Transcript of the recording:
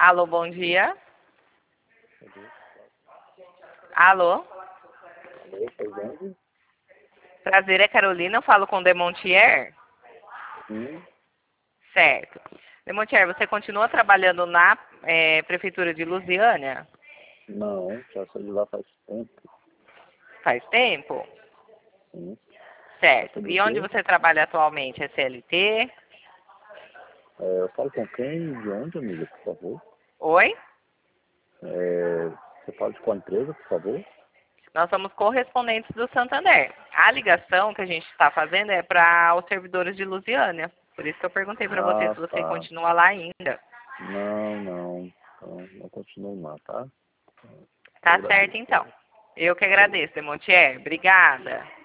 Alô, bom dia. Alô? Prazer, é Carolina. Eu falo com Demontier? Sim. Certo. Demontier, você continua trabalhando na Prefeitura de Lusiânia? Não, já saí de lá faz tempo. Faz tempo? Sim. Certo. Sobre o E onde quê? você trabalha atualmente? É CLT? Eu falo com quem e de onde, amiga, por favor? Oi? Você fala de qual empresa, por favor? Nós somos correspondentes do Santander. A ligação que a gente está fazendo é para os servidores de Lusiânia. Por isso que eu perguntei para você Ah, se você tá. continua lá ainda. Não continuo lá, tá? Eu Tá certo, agradeço. então. Eu que Falou. agradeço, Demontier. Obrigada.